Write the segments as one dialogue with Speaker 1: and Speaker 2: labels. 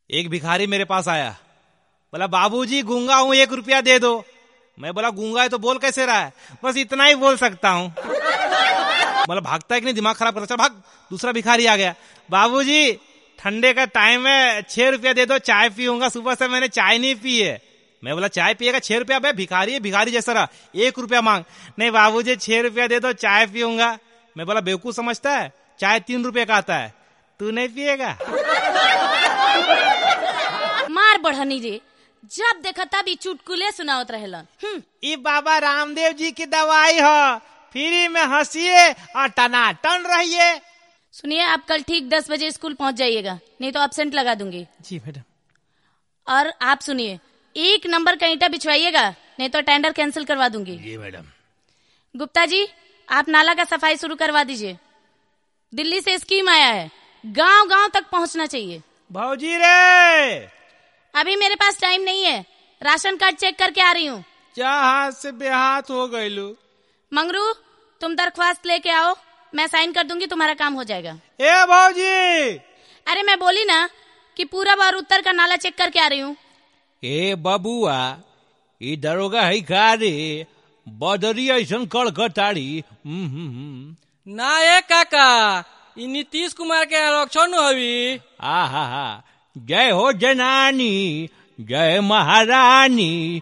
Speaker 1: एक भिखारी मेरे पास आया, बोला बाबूजी गूंगा हूं, 1 रुपया दे दो। मैं बोला गूंगा है तो बोल कैसे रहा है? बस इतना ही बोल सकता हूं। बोला भागता है कि नहीं, दिमाग खराब करता, चल भाग। दूसरा भिखारी आ गया, बाबूजी ठंडे का टाइम है, 6 रुपया दे दो, चाय पीऊंगा, सुबह से मैंने चाय नहीं पी है। मैं बोला चाय पिएगा, 6 रुपया? बे भिखारी है, भिखारी जैसा रहा, 1 रुपया मांग। नहीं बाबूजी 6 रुपया दे दो, चाय पीऊंगा। मैं बोला बेवकूफ समझता है, चाय 3 रुपये का आता है, तू नहीं पिएगा?
Speaker 2: मार बढ़नी रे, जब देखा तब चुटकुले सुनावत रहेलन।
Speaker 1: ये बाबा रामदेव जी की दवाई हो, फ्री में हंसिए और टनाटन रहिए।
Speaker 2: सुनिए, आप कल ठीक 10 बजे स्कूल पहुंच जाइएगा, नहीं तो एब्सेंट लगा दूंगी।
Speaker 1: जी मैडम।
Speaker 2: और आप सुनिए, 1 नंबर का ईंटा बिछवाइएगा, नहीं तो टेंडर कैंसिल करवा दूंगी।
Speaker 1: जी मैडम।
Speaker 2: गुप्ता जी, आप नाला का सफाई शुरू करवा दीजिए। दिल्ली से स्कीम आया है, गांव गांव तक पहुंचना चाहिए।
Speaker 1: भाऊजी रे,
Speaker 2: अभी मेरे पास टाइम नहीं है, राशन कार्ड चेक करके आ रही हूँ।
Speaker 1: हाथ से बेहाथ हो गईलू।
Speaker 2: मंगरू, तुम दरख्वास्त लेके आओ, मैं साइन कर दूंगी, तुम्हारा काम हो जाएगा।
Speaker 1: ए भाऊजी,
Speaker 2: अरे मैं बोली ना कि पूरब और उत्तर का नाला चेक करके आ रही हूँ।
Speaker 1: ए बबुआ, ये दरोगा है का रे? बदरी ऐसा कड़कटाड़ी।
Speaker 3: ना ए काका, ई नीतीश कुमार के आरक्षण हवी।
Speaker 1: आहा, जय हो जनानी, जय महारानी।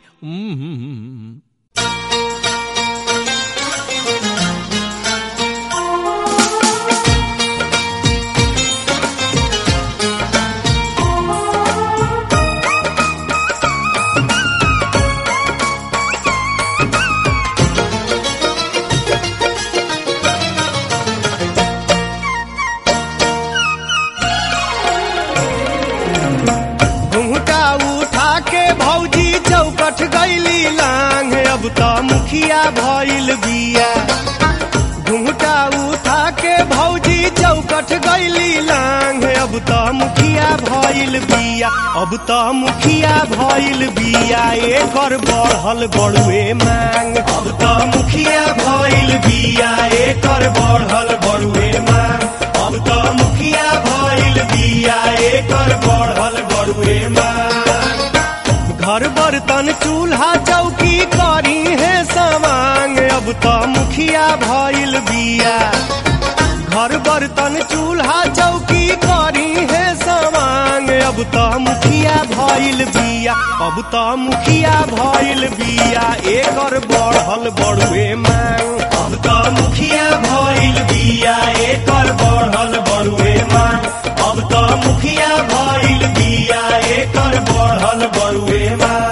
Speaker 4: अब तो मुखिया भइल बिया, घूंघटा उठा के भौजी चौकट गइली लांग। अब तो मुखिया भइल बिया, अब तो मुखिया भइल बिया, एकर बढ़ल बड़ुए मांग। अब तो मुखिया भइल बिया, एकर बढ़ल बड़ुए मांग। अब तो मुखिया भइल बिया, एकर बढ़ल बड़ुए मांग। घर बर्तन चूल्हा चौकी करी है सवांग। अब तो मुखिया भइल बिया, घर बर्तन चूल्हा चौकी करी है सवांग। अब तो मुखिया भइल बिया, अब तो मुखिया भइल बिया, एकर बढ़ल बड़ुए मांग। अब तो मुखिया भइल बिया, एकर बढ़ल बड़ुए मांग। अब तो मुखिया भइल बिया, एकर बढ़ल बड़ुए मांग।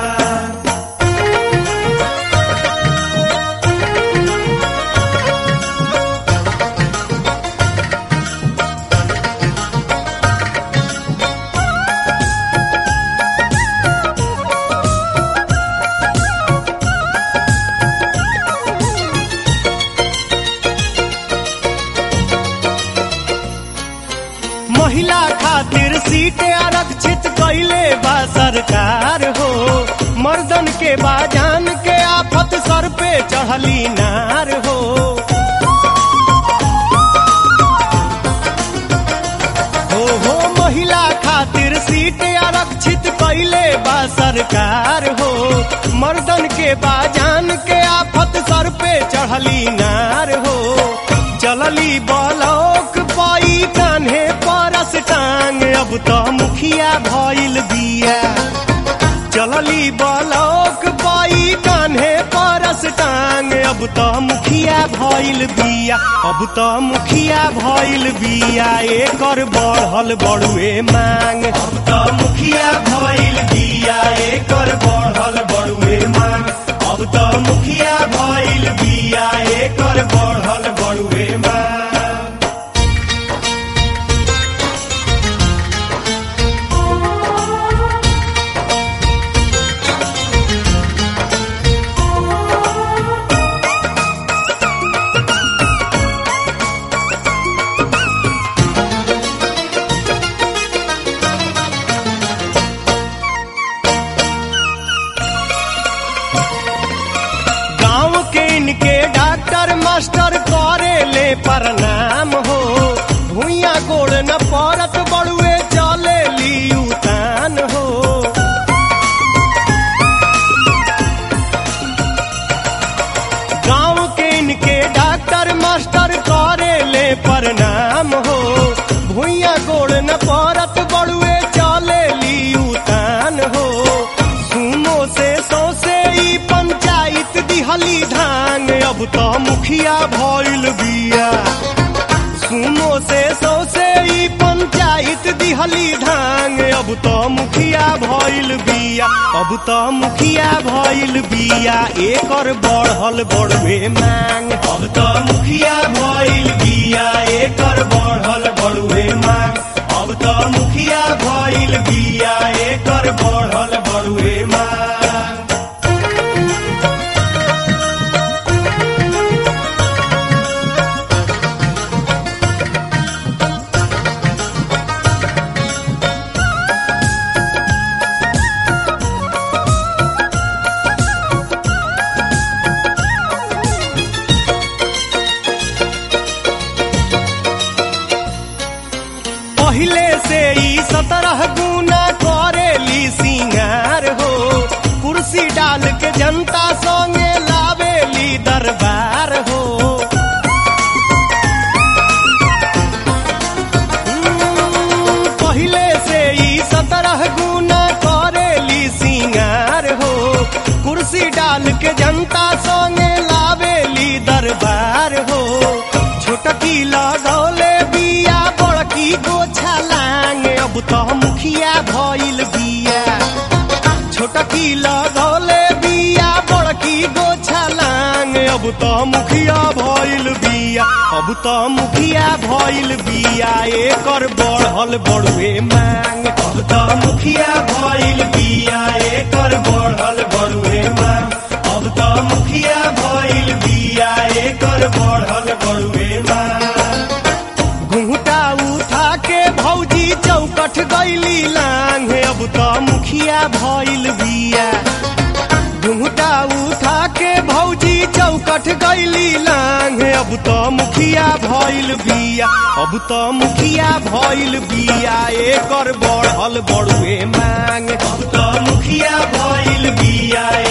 Speaker 4: महिला खातिर सीट आरक्षित कैले बा सरकार हो, मर्दन के बाजान के आफत सर पे चढ़ली नार हो। हो महिला खातिर सीट आरक्षित कैले बा सरकार हो, मर्दन के बाजान के आफत सर पे चढ़ली नार हो। चलली बलौक पाई कान्हे परस टांग। अब तो मुखिया भइल बिया, चलली बलौक पाई कान्हे परस टांग। अब तो मुखिया भइल बिया, अब तो मुखिया भइल बिया, एकर बढ़ल बड़ुए मांग। अब तो मुखिया भइल बिया, एकर बढ़ल बड़ुए मांग। अब तो मुखिया भइल बिया, एकर बढ़ल बड़ुए मांग। मास्टर बढ़त बड़ुए चले ली उतान हो सुमो से सौसे ई पंचायत दिहली धान अब तो मुखिया भइल बिया सुमो से सौसे ई पंचायत दिहली धान अब तो मुखिया भइल बिया अब तो मुखिया भइल बिया एकर बढ़ल बड़ुए मांग अब तो मुखिया भइल बिया एकर बढ़ल बड़ुए मांग अब तो मुखिया भइल बिया एकर बढ़ल बड़ुए मांग पहिले से ई 17 गुना करेली सिंगार हो कुर्सी डाल के जनता संगे लावेली दरबार हो पहिले से ई 17 गुना करेली सिंगार हो कुर्सी डाल के जनता संगे लावेली दरबार हो छोटकी लगौले बिया बड़की गोछा लांग अब तो मुखिया भइल बिया छोटकी लगौले बिया बड़की गोछा लांग अब तो मुखिया भइल बिया अब तो मुखिया भइल बिया एकर बढ़ल बड़ुए मांग अब तो मुखिया भइल बिया एकर बढ़ल बड़ुए मांग अब तो मुखिया भइल बिया एकर बढ़ल बड़ुए मांग घूंघटा उठा के भौजी चौकठ गईली लांग अब तो मुखिया भइल बिया घूंघटा उठा के भौजी चौकठ गईली लांग अब तो मुखिया भइल बिया अब तो मुखिया भइल बिया एकर बढ़ल बड़ुए मांग अब तो मुखिया भइल बिया